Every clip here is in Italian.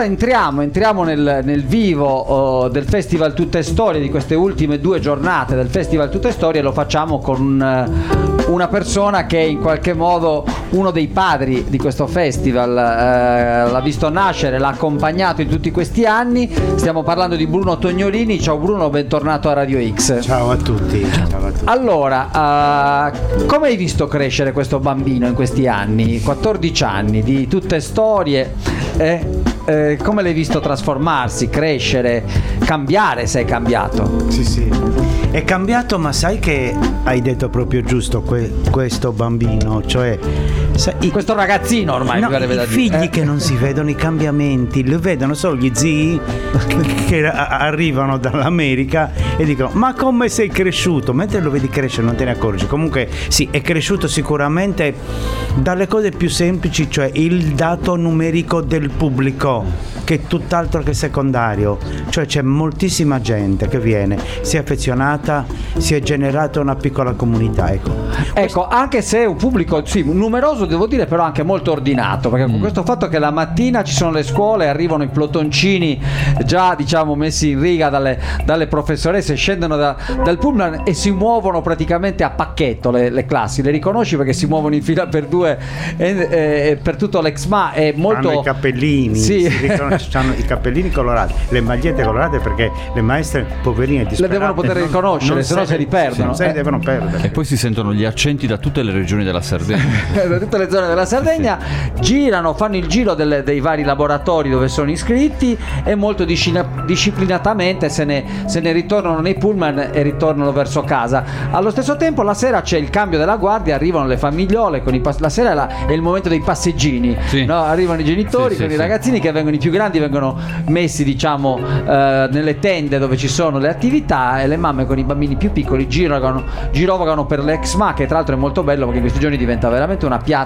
allora entriamo nel vivo del Festival Tutte Storie, di queste ultime 2 giornate del Festival Tutte Storie. Lo facciamo con una persona che è in qualche modo uno dei padri di questo festival, l'ha visto nascere, l'ha accompagnato in tutti questi anni. Stiamo parlando di Bruno Tognolini. Ciao Bruno, bentornato a Radio X. Ciao a tutti. Allora, come hai visto crescere questo bambino in questi anni, 14 anni di Tutte Storie? Come l'hai visto trasformarsi, crescere, cambiare, se è cambiato? Sì, è cambiato, ma sai che hai detto proprio giusto questo bambino, cioè questo ragazzino ormai, no, i figli che non si vedono i cambiamenti, li vedono solo gli zii che arrivano dall'America e dicono: ma come sei cresciuto? Mentre lo vedi crescere non te ne accorgi. Comunque sì, è cresciuto sicuramente dalle cose più semplici, cioè il dato numerico del pubblico, che è tutt'altro che secondario. Cioè c'è moltissima gente che viene, si è affezionata, si è generata una piccola comunità, ecco, anche se è un pubblico numeroso, devo dire, però anche molto ordinato, perché con questo fatto che la mattina ci sono le scuole, arrivano i plotoncini già messi in riga dalle professoresse, scendono dal pullman e si muovono praticamente a pacchetto le classi, le riconosci perché si muovono in fila per 2 per tutto l'Exma. È molto... hanno i cappellini, hanno i cappellini colorati, le magliette colorate, perché le maestre poverine disperate le devono poter riconoscere, se no se li perdono, non se li devono perdere. E poi si sentono gli accenti da tutte le regioni della Sardegna da tutte le zone della Sardegna, girano, fanno il giro dei vari laboratori dove sono iscritti e molto disciplinatamente se ne ritornano nei pullman e ritornano verso casa. Allo stesso tempo la sera c'è il cambio della guardia, arrivano le famigliole la sera è il momento dei passeggini, no? Arrivano i genitori con i ragazzini che vengono, i più grandi vengono messi nelle tende dove ci sono le attività, e le mamme con i bambini più piccoli girovagano per l'Exma, che tra l'altro è molto bello perché in questi giorni diventa veramente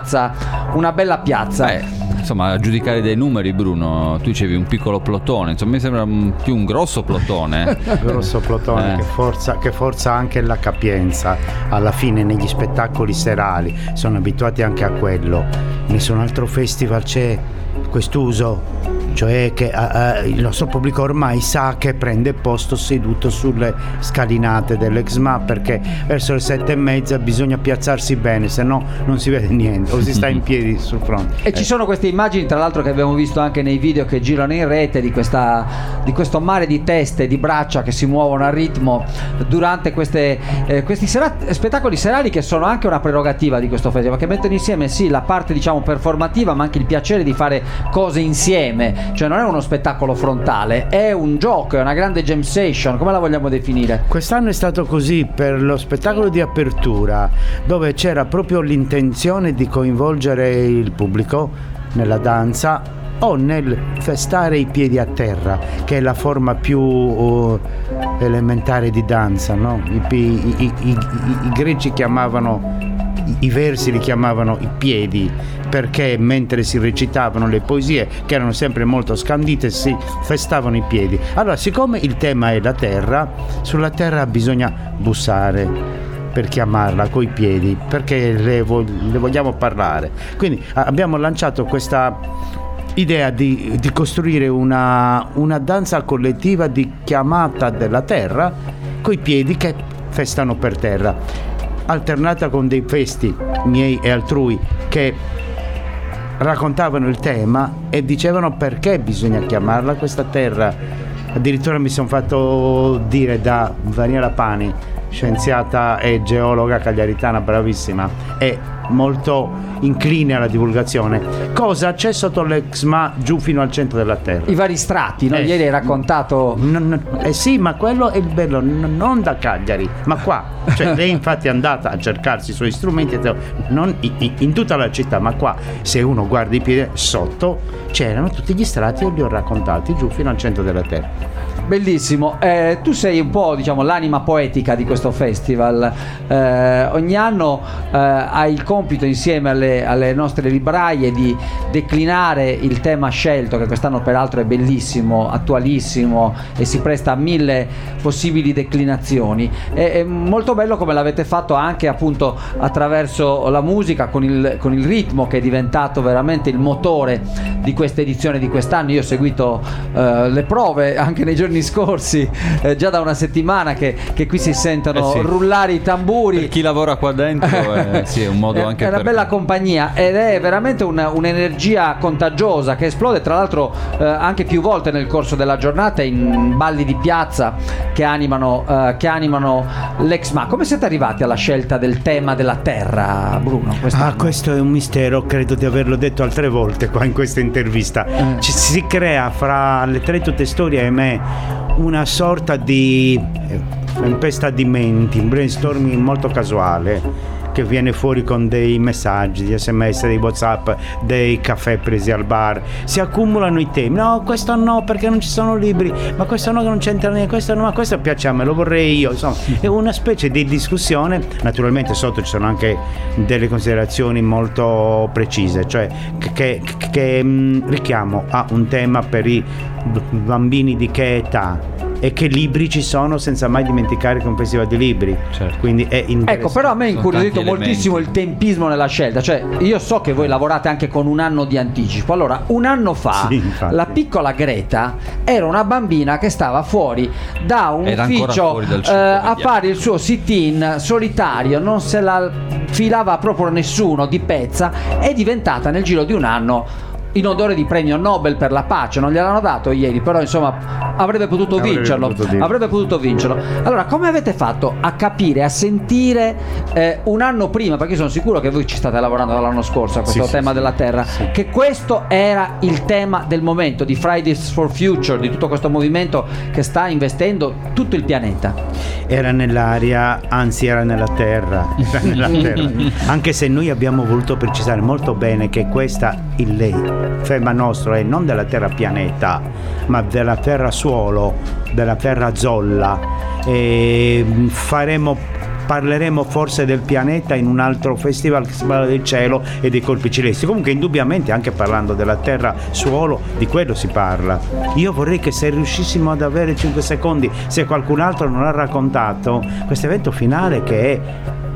una bella piazza. Insomma, a giudicare dai numeri, Bruno, tu dicevi un piccolo plotone, insomma mi sembra più un grosso plotone. Grosso plotone che forza anche la capienza. Alla fine negli spettacoli serali sono abituati anche a quello. Nessun altro festival c'è quest'uso, cioè che il nostro pubblico ormai sa che prende posto seduto sulle scalinate dell'Exma, perché verso le 7:30 bisogna piazzarsi bene, se no non si vede niente, o si sta in piedi sul fronte. E ci sono queste immagini, tra l'altro, che abbiamo visto anche nei video che girano in rete, di questo mare di teste e di braccia che si muovono a ritmo durante questi spettacoli serali, che sono anche una prerogativa di questo festival, che mettono insieme la parte performativa, ma anche il piacere di fare cose insieme. Cioè non è uno spettacolo frontale, è un gioco, è una grande jam session. Come la vogliamo definire? Quest'anno è stato così per lo spettacolo di apertura, dove c'era proprio l'intenzione di coinvolgere il pubblico nella danza o nel festare i piedi a terra, che è la forma più elementare di danza, no? I greci chiamavano, i versi li chiamavano i piedi, perché mentre si recitavano le poesie, che erano sempre molto scandite, si festavano i piedi. Allora, siccome il tema è la terra, sulla terra bisogna bussare per chiamarla coi piedi, perché le vogliamo parlare. Quindi abbiamo lanciato questa idea di costruire una danza collettiva di chiamata della terra coi piedi che festano per terra, alternata con dei festi miei e altrui che raccontavano il tema e dicevano perché bisogna chiamarla questa terra. Addirittura mi sono fatto dire da Daniela Pani, scienziata e geologa cagliaritana bravissima e molto incline alla divulgazione, cosa c'è sotto l'Exma giù fino al centro della terra. I vari strati, no? Ieri hai raccontato. Sì, ma quello è il bello, non da Cagliari, ma qua. Cioè, lei infatti è andata a cercarsi i suoi strumenti non in tutta la città, ma qua, se uno guarda i piedi sotto, c'erano tutti gli strati e li ho raccontati giù fino al centro della terra. Bellissimo. Tu sei un po', diciamo, l'anima poetica di questo festival. Ogni anno hai il compito, insieme alle nostre libraie, di declinare il tema scelto, che quest'anno peraltro è bellissimo, attualissimo e si presta a 1000 possibili declinazioni. È molto bello come l'avete fatto anche appunto attraverso la musica, con il ritmo che è diventato veramente il motore di questa edizione di quest'anno. Io ho seguito le prove anche nei giorni scorsi, già da una settimana che qui si sentono rullare i tamburi. Per chi lavora qua dentro sì, è un modo anche è una bella compagnia, ed è veramente un'energia contagiosa che esplode, tra l'altro anche più volte nel corso della giornata, in balli di piazza che animano l'Exma. Come siete arrivati alla scelta del tema della terra, Bruno? Questo è un mistero, credo di averlo detto altre volte qua in questa intervista. Si crea fra le tre tutte storie e me una sorta di tempesta di menti, un brainstorming molto casuale che viene fuori con dei messaggi, di SMS, dei WhatsApp, dei caffè presi al bar. Si accumulano i temi. No, questo no, perché non ci sono libri, ma questo no, che non c'entra niente, questo no, ma questo piace a me, lo vorrei io. Insomma, è una specie di discussione. Naturalmente sotto ci sono anche delle considerazioni molto precise, cioè che richiamo a un tema per i bambini di che età e che libri ci sono, senza mai dimenticare che è un festival di libri. Certo. Quindi è interessante. Ecco, però a me ha incuriosito moltissimo il tempismo nella scelta. Cioè, io so che voi lavorate anche con un anno di anticipo. Allora, un anno fa la piccola Greta era una bambina che stava fuori da un ufficio a fare il suo sit-in solitario, non se la filava proprio nessuno di pezza, è diventata nel giro di un anno in odore di premio Nobel per la pace. Non gliel'hanno dato ieri, però insomma avrebbe potuto vincerlo. Allora, come avete fatto a capire, a sentire un anno prima, perché io sono sicuro che voi ci state lavorando dall'anno scorso a questo tema della terra, che questo era il tema del momento, di Fridays for Future, di tutto questo movimento che sta investendo tutto il pianeta? Era nell'aria, anzi era nella terra, anche se noi abbiamo voluto precisare molto bene che questa il tema nostro è non della terra pianeta, ma della terra suolo, della terra zolla. E parleremo forse del pianeta in un altro festival che si parla del cielo e dei colpi celesti. Comunque indubbiamente, anche parlando della terra suolo, di quello si parla. Io vorrei che, se riuscissimo ad avere 5 secondi, se qualcun altro non ha raccontato questo evento finale, che è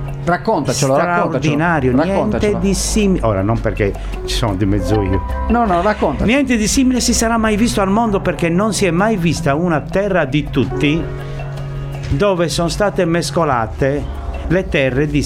straordinario, niente di simile. Ora, non perché ci sono di mezzo io. No, racconta. Niente di simile si sarà mai visto al mondo, perché non si è mai vista una terra di tutti dove sono state mescolate le terre di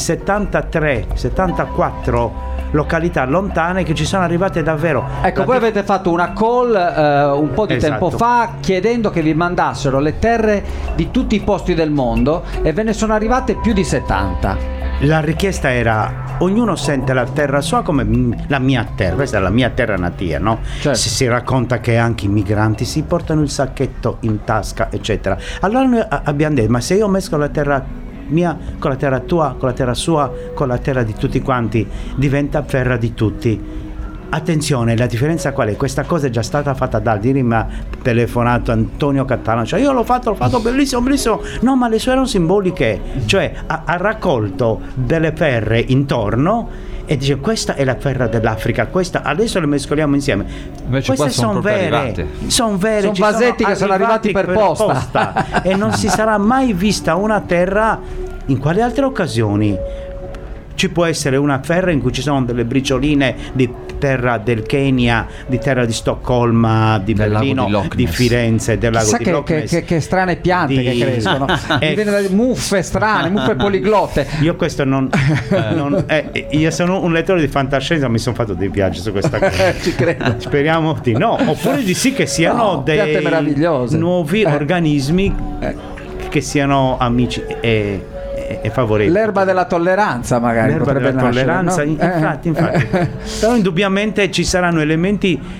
74 località lontane che ci sono arrivate davvero. Ecco, voi avete fatto una call un po' di tempo fa, chiedendo che vi mandassero le terre di tutti i posti del mondo, e ve ne sono arrivate più di 70. La richiesta era: ognuno sente la terra sua come la mia terra, questa è la mia terra natia, no? Certo. Si racconta che anche i migranti si portano il sacchetto in tasca, eccetera. Allora noi abbiamo detto: ma se io mescolo la terra mia con la terra tua, con la terra sua, con la terra di tutti quanti, diventa terra di tutti. Attenzione, la differenza qual è? Questa cosa è già stata fatta da ieri, mi ha telefonato Antonio Catalano, cioè io l'ho fatto bellissimo. No, ma le sue erano simboliche, cioè ha raccolto delle perle intorno e dice: questa è la terra dell'Africa, questa adesso le mescoliamo insieme. Invece queste sono vere, sono vasetti che sono arrivati per posta. E non si sarà mai vista una terra. In quali altre occasioni ci può essere una terra in cui ci sono delle bricioline di terra del Kenya, di terra di Stoccolma, di Berlino, di Firenze, del lago di Loch Ness? Che strane piante che crescono, muffe strane, muffe poliglotte. Io questo io sono un lettore di fantascienza, mi sono fatto dei viaggi su questa cosa. Ci credo. Speriamo di no, oppure di sì, che siano dei nuovi organismi che siano amici e favorevoli. L'erba della tolleranza, magari. L'erba della tolleranza, no? infatti. Però indubbiamente ci saranno elementi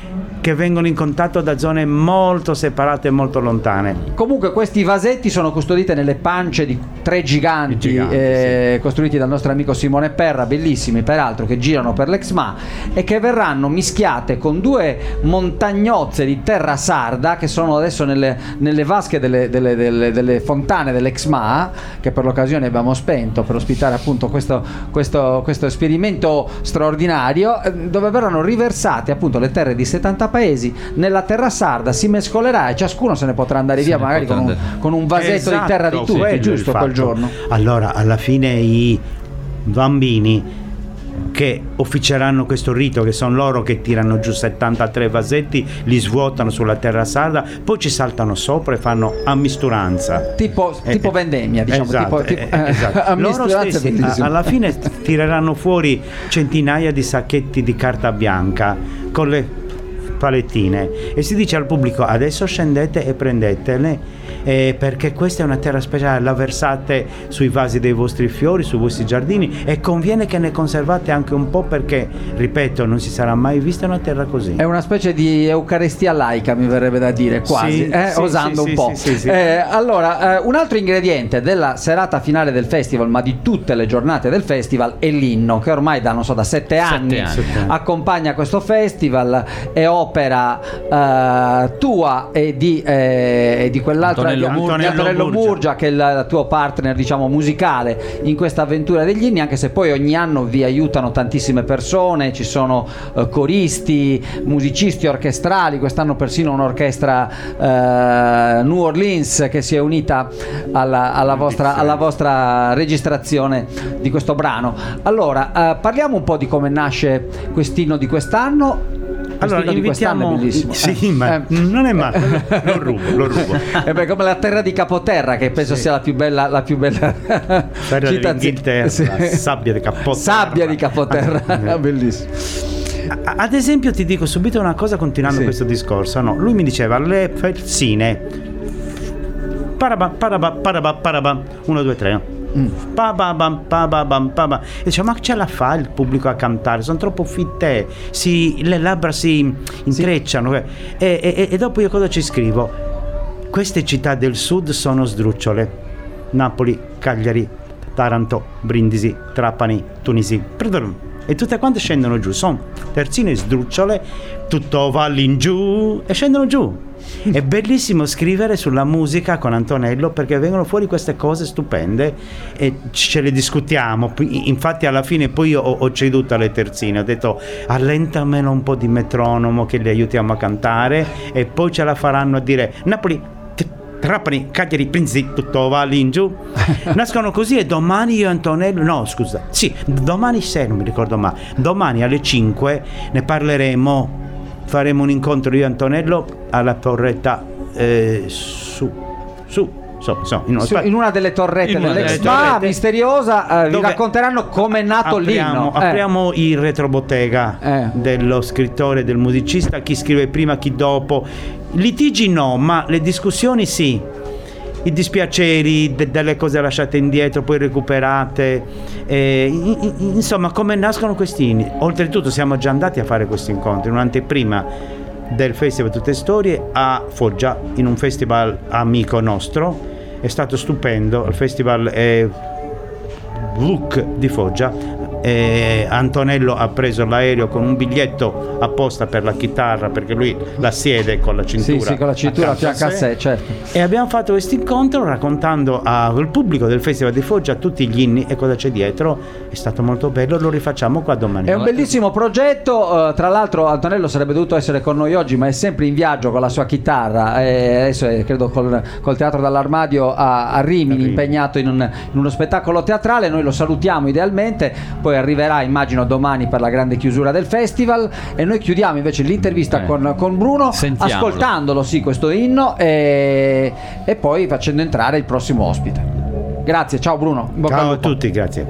che vengono in contatto da zone molto separate e molto lontane. Comunque questi vasetti sono custoditi nelle pance di 3 giganti, costruiti dal nostro amico Simone Perra, bellissimi peraltro, che girano per l'Exma e che verranno mischiate con 2 montagnozze di terra sarda che sono adesso nelle vasche delle fontane dell'Exma, che per l'occasione abbiamo spento per ospitare appunto questo esperimento straordinario, dove verranno riversate appunto le terre di 70 paesi nella terra sarda, si mescolerà e ciascuno se ne potrà andare via magari con un vasetto di terra di tutti, giusto, quel giorno. Allora alla fine i bambini che officieranno questo rito, che sono loro che tirano giù 73 vasetti, li svuotano sulla terra sarda, poi ci saltano sopra e fanno ammisturanza, tipo vendemmia, diciamo. Esatto, esatto. Loro stessi alla fine tireranno fuori centinaia di sacchetti di carta bianca con le palettine e si dice al pubblico: adesso scendete e prendetele, perché questa è una terra speciale, la versate sui vasi dei vostri fiori, sui vostri giardini, e conviene che ne conservate anche un po', perché, ripeto, non si sarà mai vista una terra così. È una specie di eucaristia laica, mi verrebbe da dire, quasi, osando un po'. Sì. Allora, un altro ingrediente della serata finale del festival, ma di tutte le giornate del festival, è l'inno, che ormai da 7 anni accompagna questo festival, è opera tua e di quell'altro Antonello Murgia, che è il tuo partner, diciamo, musicale in questa avventura degli inni, anche se poi ogni anno vi aiutano tantissime persone, ci sono coristi, musicisti orchestrali, quest'anno persino un'orchestra New Orleans che si è unita alla vostra registrazione di questo brano. Allora, parliamo un po' di come nasce quest'inno di quest'anno. Allora invitiamo, ma non è male, lo rubo. Beh, come la terra di Capoterra, che penso sia la più bella terra dell'Inghilterra, sabbia di Capoterra. Bellissimo. Ad esempio ti dico subito una cosa, continuando questo discorso, no? Lui mi diceva le fersine, parabam, 1, 2, 3, e dice: ma ce la fa il pubblico a cantare? Sono troppo fitte, le labbra si intrecciano. E dopo io cosa ci scrivo? Queste città del sud sono sdrucciole: Napoli, Cagliari, Taranto, Brindisi, Trapani, Tunisi, e tutte quante scendono giù, sono terzine sdrucciole, tutto va in giù e scendono giù. È bellissimo scrivere sulla musica con Antonello, perché vengono fuori queste cose stupende e ce le discutiamo. Infatti alla fine poi io ho ceduto alle terzine, ho detto: allentamelo un po' di metronomo che li aiutiamo a cantare, e poi ce la faranno a dire Napoli, Trapani, Cagliari, Brindisi, tutto va lì in giù. Nascono così, e domani io e Antonello, domani sera, non mi ricordo mai, domani alle 5 ne parleremo. Faremo un incontro io e Antonello alla torretta in una delle torrette dell'Exma misteriosa, vi racconteranno come è nato l'inno. Apriamo il retrobottega dello scrittore, del musicista, chi scrive prima, chi dopo. Litigi no, ma le discussioni sì. I dispiaceri delle cose lasciate indietro, poi recuperate, insomma, come nascono questi inni. Oltretutto siamo già andati a fare questi incontri, un'anteprima del Festival Tutte Storie a Foggia, in un festival amico nostro. È stato stupendo, il festival è Look di Foggia. Antonello ha preso l'aereo con un biglietto apposta per la chitarra, perché lui la siede con la cintura, con la cintura a fianco a sé, certo. E abbiamo fatto questo incontro raccontando al pubblico del Festival di Foggia tutti gli inni e cosa c'è dietro. È stato molto bello, lo rifacciamo qua domani. È un bellissimo progetto, tra l'altro Antonello sarebbe dovuto essere con noi oggi, ma è sempre in viaggio con la sua chitarra, adesso è credo col Teatro dall'Armadio a Rimini, impegnato in uno spettacolo teatrale. Noi lo salutiamo idealmente, poi arriverà immagino domani per la grande chiusura del festival, e noi chiudiamo invece l'intervista con Bruno, ascoltandolo questo inno, e poi facendo entrare il prossimo ospite. Grazie, ciao Bruno. Ciao a tutti, grazie.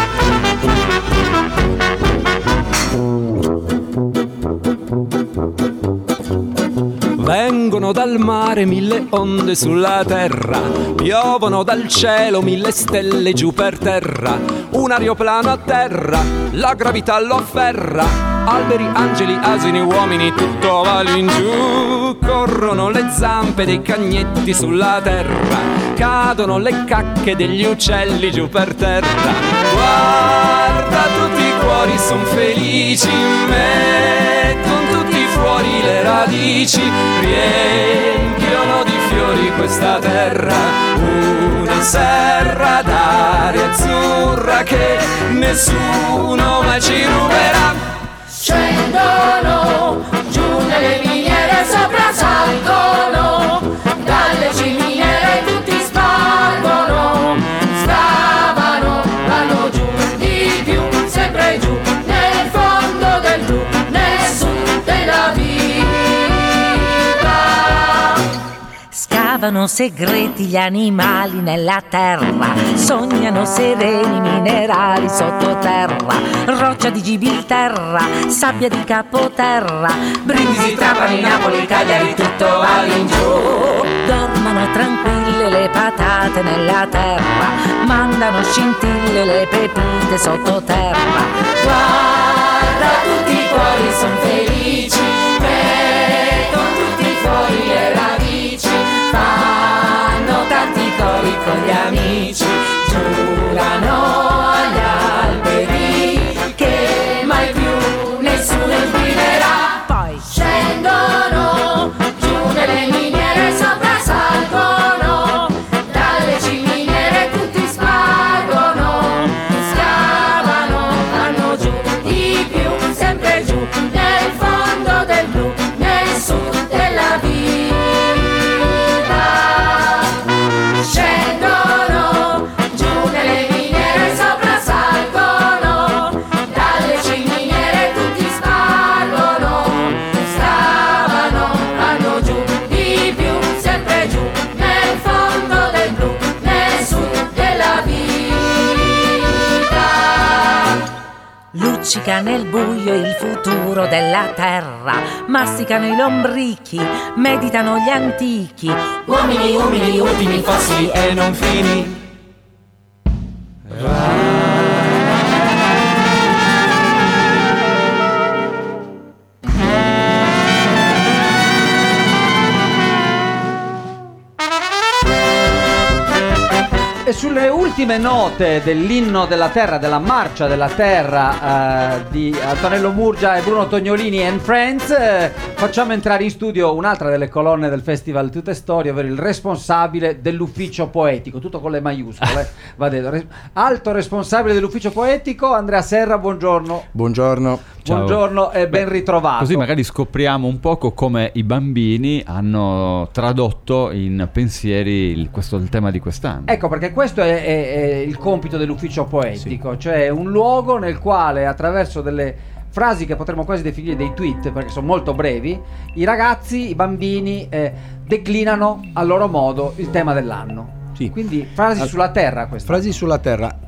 Vengono dal mare 1000 onde sulla terra, piovono dal cielo 1000 stelle giù per terra. Un aeroplano a terra, la gravità lo afferra, alberi, angeli, asini, uomini, tutto va in giù. Corrono le zampe dei cagnetti sulla terra, cadono le cacche degli uccelli giù per terra. Guarda, tutti i cuori son felici, mettono tutti fuori le radici, riempiono di fiori questa terra, una serra d'aria azzurra che nessuno mai ci ruberà. Scendono giù nelle miniere, sopra salgono, dalle ciminiere tutti spargono, scavano, vanno giù di più, sempre giù, nel fondo del blu, nel sud della vita. Scavano segreti gli animali nella terra, sognano sereni minerali sottoterra, roccia di Gibilterra, sabbia di Capoterra, Brindisi, Trapani, Napoli, Cagliari, tutto va in giù. Dormono tranquille le patate nella terra, mandano scintille le pepite sottoterra. Guarda, tutti i cuori son felici, mettono tutti fuori le radici, fanno tanti cori con gli amici, giurano agli alberi che mai più nessuno inquinerà. Poi Scendono giù nelle miniere, sopra salgono, dalle ciminiere tutti spargono, scavano, vanno giù di più, sempre giù, nel fondo del blu, nel sud della vita. Scendono giù nelle miniere, sopra salgono, dalle ciminiere tutti spargono, scavano, vanno giù di più, sempre giù, nel fondo del blu, nel sud della vita. luccica nel buio il futuro della terra, masticano i lombrichi, meditano gli antichi, Uomini, umili, ultimi, fossili e non fini. E sulle ultime note dell'inno della terra, della marcia della terra di Antonello Murgia e Bruno Tognolini and Friends, facciamo entrare in studio un'altra delle colonne del Festival Tutte Storie, ovvero il responsabile dell'ufficio poetico, tutto con le maiuscole, va detto. Alto responsabile dell'ufficio poetico, Andrea Serra, buongiorno. Buongiorno. Ciao. Buongiorno e ben ritrovato. Così magari scopriamo un poco come i bambini hanno tradotto in pensieri il tema di quest'anno. Ecco, perché questo è il compito dell'ufficio poetico, cioè un luogo nel quale, attraverso delle frasi che potremmo quasi definire dei tweet, perché sono molto brevi, i ragazzi, i bambini declinano a loro modo il tema dell'anno. Sì. Quindi frasi sulla terra questa. Frasi sulla terra.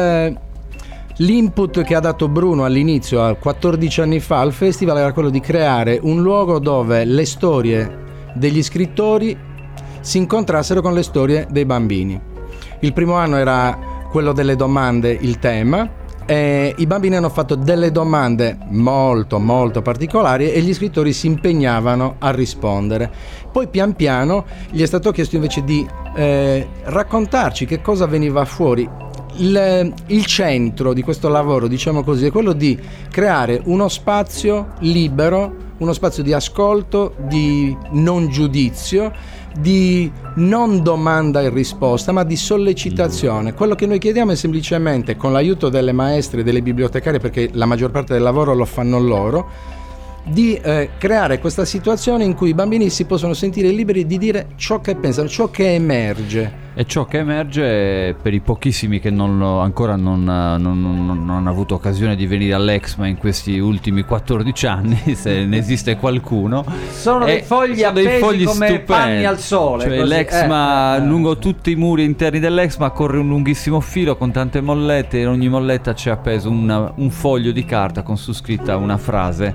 L'input che ha dato Bruno all'inizio, 14 anni fa, al festival era quello di creare un luogo dove le storie degli scrittori si incontrassero con le storie dei bambini. Il primo anno era quello delle domande, il tema, e i bambini hanno fatto delle domande molto molto particolari e gli scrittori si impegnavano a rispondere. Poi pian piano gli è stato chiesto invece di raccontarci che cosa veniva fuori. Il centro di questo lavoro, diciamo così, è quello di creare uno spazio libero, uno spazio di ascolto, di non giudizio, di non domanda e risposta, ma di sollecitazione. Quello che noi chiediamo è semplicemente, con l'aiuto delle maestre e delle bibliotecarie, perché la maggior parte del lavoro lo fanno loro, di creare questa situazione in cui i bambini si possono sentire liberi di dire ciò che pensano, ciò che emerge. E ciò che emerge, per i pochissimi che ancora non hanno avuto occasione di venire all'Exma in questi ultimi 14 anni, se ne esiste qualcuno, sono dei fogli appesi come stupendi. panni al sole. Cioè così. l'Exma, lungo tutti i muri interni dell'Exma corre un lunghissimo filo con tante mollette, e in ogni molletta c'è appeso un foglio di carta con su scritta una frase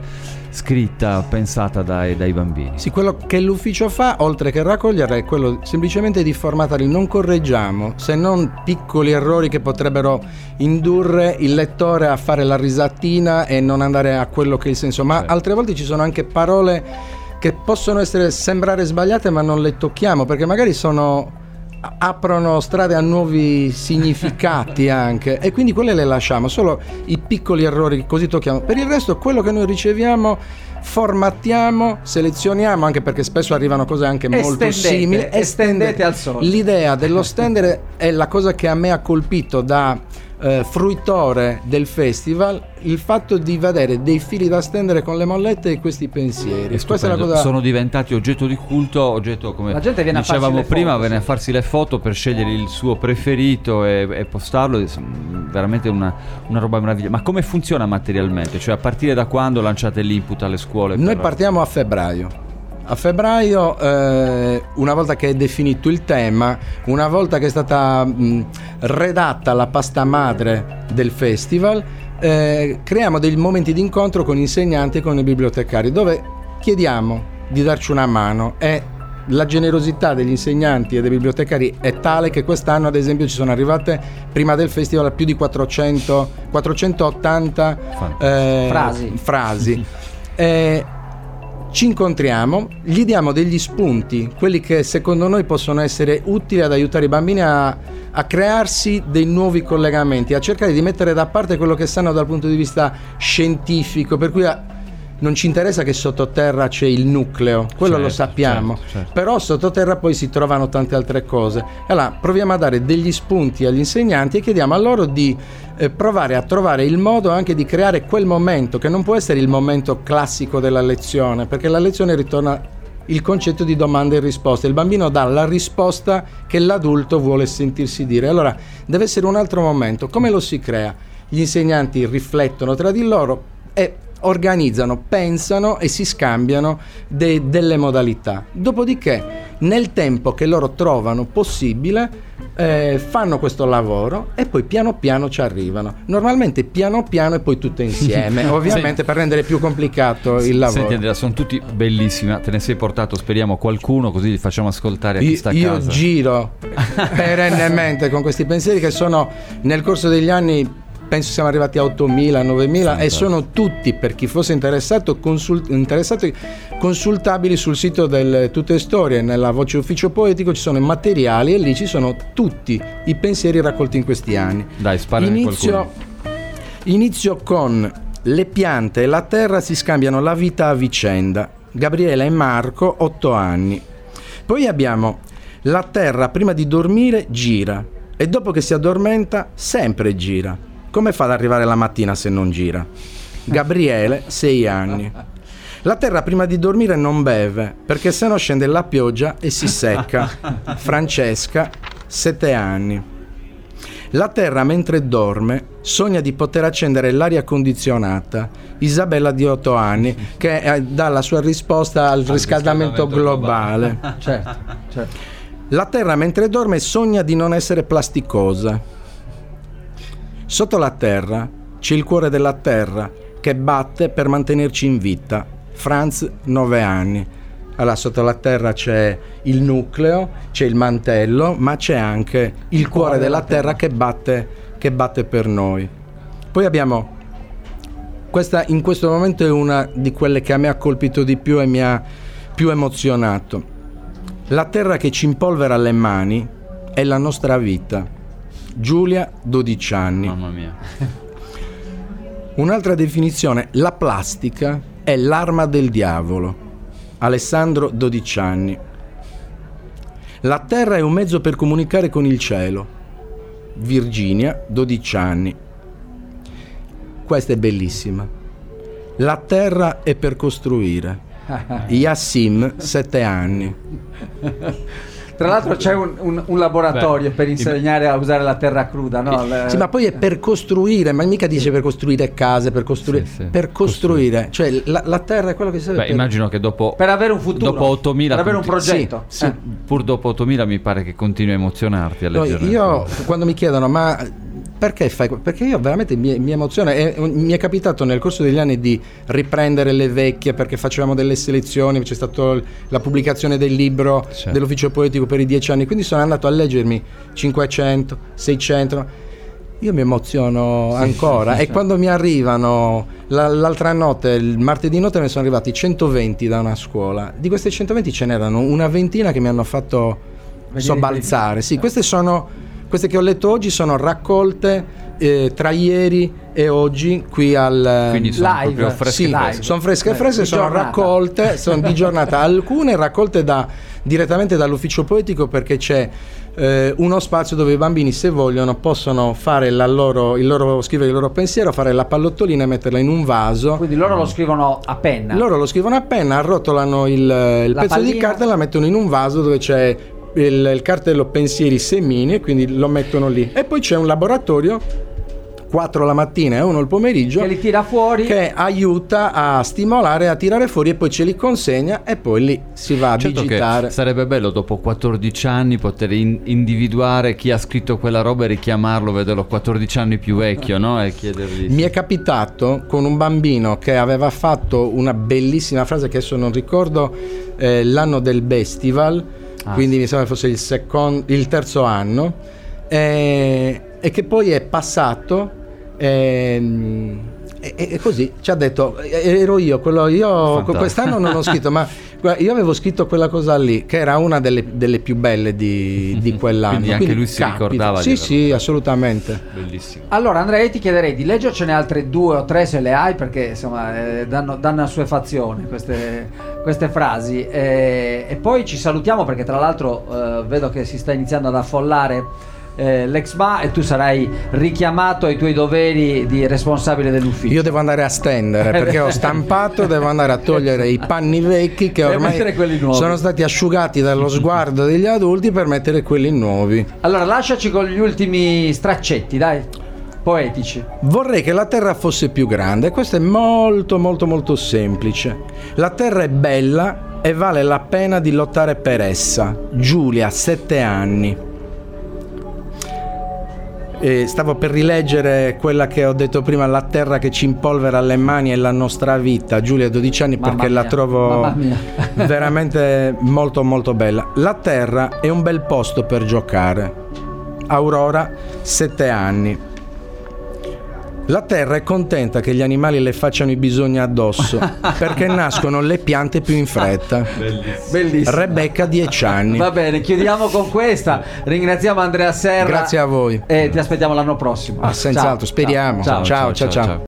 scritta, pensata dai bambini. Sì, quello che l'ufficio fa, oltre che raccogliere, è quello semplicemente di formatarli. Non correggiamo, se non piccoli errori che potrebbero indurre il lettore a fare la risatina e non andare a quello che è il senso. Ma altre volte ci sono anche parole che possono sembrare sbagliate, ma non le tocchiamo, perché magari aprono strade a nuovi significati anche, e quindi quelle le lasciamo, solo i piccoli errori così tocchiamo. Per il resto quello che noi riceviamo formattiamo, selezioniamo, anche perché spesso arrivano cose anche molto simili. Estendete al solito. L'idea dello stand è la cosa che a me ha colpito da fruitore del festival, il fatto di vedere dei fili da stendere con le mollette e questi pensieri. Questa è la cosa. Sono diventati oggetto di culto, oggetto, come la gente viene dicevamo a prima, foto, viene a farsi le foto per scegliere il suo preferito e postarlo. Veramente una roba meravigliosa. Ma come funziona materialmente? Cioè, a partire da quando lanciate l'input alle scuole? Noi partiamo a febbraio. A febbraio, una volta che è definito il tema, una volta che è stata redatta la pasta madre del festival, creiamo dei momenti di incontro con insegnanti e con i bibliotecari, dove chiediamo di darci una mano, e la generosità degli insegnanti e dei bibliotecari è tale che quest'anno, ad esempio, ci sono arrivate prima del festival più di 480 frasi. Ci incontriamo, gli diamo degli spunti, quelli che secondo noi possono essere utili ad aiutare i bambini a crearsi dei nuovi collegamenti, a cercare di mettere da parte quello che sanno dal punto di vista scientifico, per cui non ci interessa che sottoterra c'è il nucleo, quello lo sappiamo, certo. Però sottoterra poi si trovano tante altre cose. Allora proviamo a dare degli spunti agli insegnanti e chiediamo a loro di provare a trovare il modo anche di creare quel momento, che non può essere il momento classico della lezione, perché la lezione ritorna il concetto di domanda e risposta. Il bambino dà la risposta che l'adulto vuole sentirsi dire. Allora deve essere un altro momento. Come lo si crea? Gli insegnanti riflettono tra di loro e organizzano, pensano e si scambiano delle modalità. Dopodiché, nel tempo che loro trovano possibile, fanno questo lavoro e poi piano piano ci arrivano. Normalmente piano piano e poi tutte insieme, ovviamente per rendere più complicato il lavoro. Senti Andrea, sono tutti bellissimi, te ne sei portato, speriamo, qualcuno, così li facciamo ascoltare a chi sta a casa. Io giro perennemente con questi pensieri che sono, nel corso degli anni, penso siamo arrivati a 8.000, 9.000 e sono tutti, per chi fosse interessato, consultabili sul sito del Tutte Storie. Nella voce ufficio poetico ci sono i materiali e lì ci sono tutti i pensieri raccolti in questi anni. Dai, sparane qualcuno. Inizio con: le piante e la terra si scambiano la vita a vicenda. Gabriela e Marco, 8 anni. Poi abbiamo: la terra prima di dormire gira e dopo che si addormenta sempre gira. Come fa ad arrivare la mattina se non gira? Gabriele, 6 anni. La terra prima di dormire non beve, perché se no scende la pioggia e si secca. Francesca, 7 anni. La terra mentre dorme sogna di poter accendere l'aria condizionata. Isabella, di 8 anni, che dà la sua risposta al riscaldamento globale. Certo. La terra mentre dorme sogna di non essere plasticosa. Sotto la terra c'è il cuore della terra che batte per mantenerci in vita. Franz, 9 anni. Allora, sotto la terra c'è il nucleo, c'è il mantello, ma c'è anche il cuore della terra che batte per noi. Poi abbiamo questa, in questo momento è una di quelle che a me ha colpito di più e mi ha più emozionato. La terra che ci impolvera le mani è la nostra vita. Giulia, 12 anni. Mamma mia. Un'altra definizione: la plastica è l'arma del diavolo. Alessandro, 12 anni. La terra è un mezzo per comunicare con il cielo. Virginia, 12 anni. Questa è bellissima. La terra è per costruire. Yassim, 7 anni. Tra l'altro c'è un laboratorio per insegnare a usare la terra cruda, no? Sì, ma poi è per costruire, ma mica dice per costruire case, per costruire, per costruire. Cioè la terra è quello che serve. Immagino che dopo, per avere un futuro, dopo 8.000, per avere un progetto. Pur dopo 8.000 mi pare che continui a emozionarti a leggere. Io quando mi chiedono ma perché fai? Perché io veramente mi emoziona, e mi è capitato nel corso degli anni di riprendere le vecchie, perché facevamo delle selezioni, c'è stata la pubblicazione del libro dell'Ufficio Poetico per i 10 anni, quindi sono andato a leggermi 500, 600. Io mi emoziono ancora, e quando mi arrivano l'altra notte, il martedì notte, me ne sono arrivati 120 da una scuola. Di queste 120 ce n'erano una ventina che mi hanno fatto sobbalzare. Sì, queste che ho letto oggi sono raccolte tra ieri e oggi qui al quindi sono live, proprio fresche, live. sono fresche, Di sono giornata. raccolte, sono di giornata, alcune raccolte direttamente dall'Ufficio Poetico, perché c'è uno spazio dove i bambini, se vogliono, possono fare scrivere il loro pensiero, fare la pallottolina e metterla in un vaso. Quindi loro lo scrivono a penna. Loro lo scrivono a penna, arrotolano il pezzo pallina. di carta e la mettono in un vaso dove c'è il cartello pensieri semini, e quindi lo mettono lì. E poi c'è un laboratorio, 4 la mattina e 1 il pomeriggio, Che li tira fuori. che aiuta a stimolare, a tirare fuori, e poi ce li consegna, e poi lì si va a Certo digitare. che sarebbe bello dopo 14 anni poter individuare chi ha scritto quella roba e richiamarlo, vederlo 14 anni più vecchio, no? E chiedergli. Mi è capitato con un bambino che aveva fatto una bellissima frase, che adesso non ricordo l'anno del festival, quindi mi sembra fosse il terzo anno, e che poi è passato, e così ci ha detto: ero io quest'anno non ho scritto, ma io avevo scritto quella cosa lì, che era una delle più belle di quell'anno. Quindi anche lui si ricordava di Sì, assolutamente. Bellissimo. Allora Andrea, io ti chiederei di leggercene altre 2 o 3 se le hai, perché insomma danno assuefazione queste frasi, e poi ci salutiamo, perché tra l'altro vedo che si sta iniziando ad affollare l'Exma, e tu sarai richiamato ai tuoi doveri di responsabile dell'ufficio. Io devo andare a stendere, perché ho stampato, devo andare a togliere i panni vecchi che Per ormai mettere quelli nuovi. sono stati asciugati dallo sguardo degli adulti, per mettere quelli nuovi. Allora lasciaci con gli ultimi straccetti, dai, poetici. Vorrei che la terra fosse più grande. Questo è molto molto molto semplice. La terra è bella e vale la pena di lottare per essa. Giulia, 7 anni. Stavo per rileggere quella che ho detto prima: la terra che ci impolvera le mani è la nostra vita. Giulia, 12 anni, Mamma perché mia, la trovo mamma mia. veramente molto molto bella. La terra è un bel posto per giocare. Aurora, 7 anni. La terra è contenta che gli animali le facciano i bisogni addosso, perché nascono le piante più in fretta. Bellissimo. Rebecca, 10 anni. Va bene, chiudiamo con questa. Ringraziamo Andrea Serra. Grazie a voi. E ti aspettiamo l'anno prossimo. Senz'altro, speriamo. Ciao. Ciao.